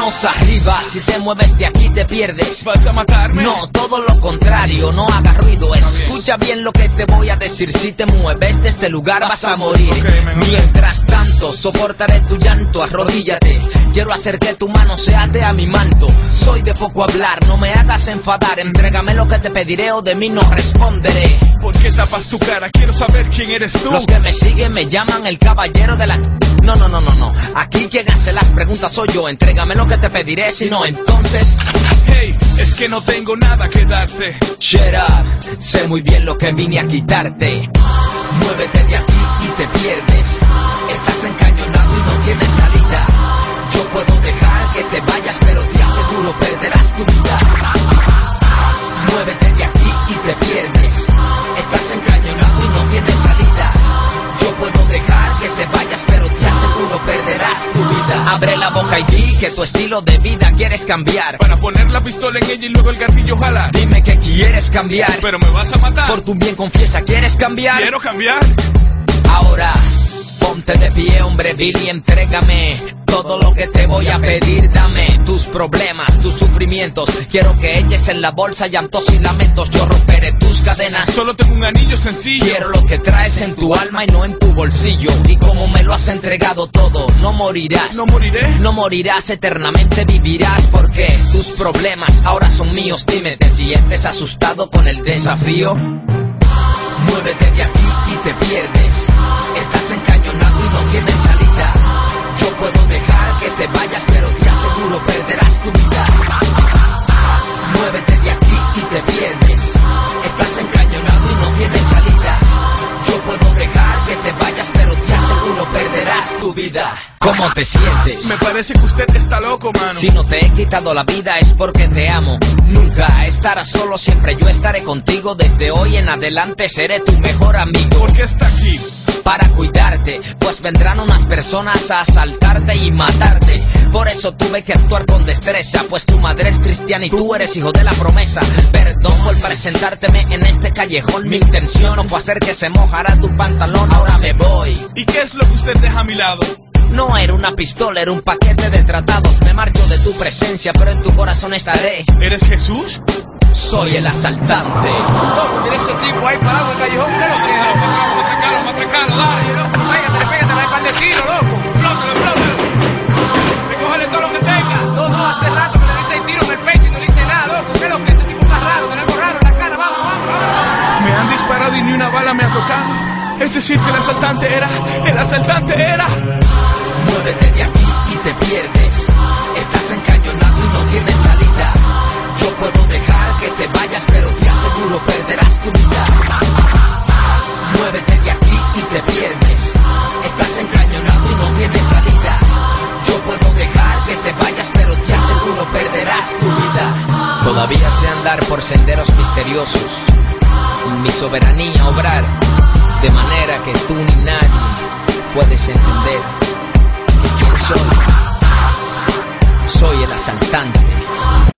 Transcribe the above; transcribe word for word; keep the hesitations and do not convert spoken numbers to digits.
Manos arriba, si te mueves de aquí te pierdes. ¿Vas a matarme? No, todo lo contrario, no hagas ruido. Escucha bien lo que te voy a decir. Si te mueves de este lugar vas a morir. Okay, man, okay. Mientras tanto, soportaré tu llanto, arrodíllate. Quiero hacer que tu mano se ate a mi manto. Soy de poco hablar, no me hagas enfadar. Entrégame lo que te pediré o de mí no responderé. ¿Por qué tapas tu cara? Quiero saber quién eres tú. Los que me siguen me llaman el caballero de la... No, no, no, no, no. Aquí quien hace las preguntas soy yo. Entrégame lo que te pediré, si no, entonces... Hey, es que no tengo nada que darte. Shut up, sé muy bien lo que vine a quitarte. Muévete de aquí y te pierdes. Estás encañonado y no tienes salida. Yo puedo dejar que te vayas, pero te aseguro perderás tu vida. Muévete de aquí y te pierdes. Estás encañonado y no tienes salida. Yo puedo dejar que te vayas, pero te aseguro perderás tu vida. Abre la boca y di que tu estilo de vida quieres cambiar. Para poner la pistola en ella y luego el gatillo jalar. Dime que quieres cambiar. Pero me vas a matar. Por tu bien confiesa, ¿quieres cambiar? Quiero cambiar. Ahora, ponte de pie, hombre vil, y entrégame todo lo que te voy a pedir. Dame tus problemas, tus sufrimientos. Quiero que eches en la bolsa llantos y lamentos. Yo romperé tus cadenas. Solo tengo un anillo sencillo. Quiero lo que traes en tu alma y no en tu bolsillo. Y como me lo has entregado todo, no morirás. ¿No moriré? No morirás, eternamente vivirás. Porque tus problemas ahora son míos. Dime, ¿te sientes asustado con el desafío? Muévete de aquí y te pierdes. Estás encañonado y no tienes salida. Yo puedo dejar que te vayas, pero te aseguro perderás tu vida. Muévete de aquí y te pierdes. Estás encañonado y no tienes salida. Yo puedo dejar que te vayas, pero te aseguro perderás tu vida. ¿Cómo te sientes? Me parece que usted está loco, mano. Si no te he quitado la vida es porque te amo. Nunca estarás solo, siempre yo estaré contigo. Desde hoy en adelante seré tu mejor amigo. ¿Por qué está aquí? Para cuidarte, pues vendrán unas personas a asaltarte y matarte. Por eso tuve que actuar con destreza, pues tu madre es cristiana y tú eres hijo de la promesa. Perdón por presentárteme en este callejón. Mi intención no fue hacer que se mojara tu pantalón. Ahora me voy. ¿Y qué es lo que usted deja a mi lado? No era una pistola, era un paquete de tratados. Me marcho de tu presencia, pero en tu corazón estaré. ¿Eres Jesús? Soy el asaltante. Loco, mira ese tipo ahí parado en el callejón. Mira lo que es. Matracalo, matracalo, dale. Loco, pégate, pégate, hay par de tiros, loco. Explótalo, explótalo. Recógele todo lo que tenga. No, no, hace rato que le di seis tiros en el pecho y no le hice nada, loco. ¿Qué es lo que? Ese tipo está raro, tiene algo raro en la cara. Vamos, vamos, vamos. Me han disparado y ni una bala me ha tocado. Es decir que el asaltante era, el asaltante era. Muévete de aquí y te pierdes. Estás encañonado y no tienes salida. Yo puedo dejar que te vayas, pero te aseguro perderás tu vida. Muévete de aquí y te pierdes. Estás encañonado y no tienes salida. Yo puedo dejar que te vayas, pero te aseguro perderás tu vida. Todavía sé andar por senderos misteriosos. En mi soberanía obrar, de manera que tú ni nadie puedes entender que quién soy. Soy el asaltante.